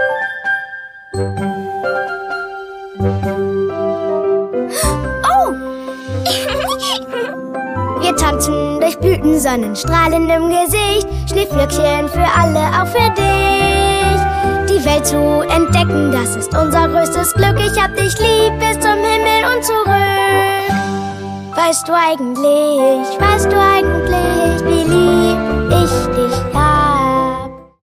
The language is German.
Oh! Wir tanzen durch Blüten, Sonnenstrahlen im Gesicht. Schneeflöckchen für alle, auch für dich. Die Welt zu entdecken, das ist unser größtes Glück. Ich hab dich lieb bis zum Himmel und zurück. Weißt du eigentlich, wie lieb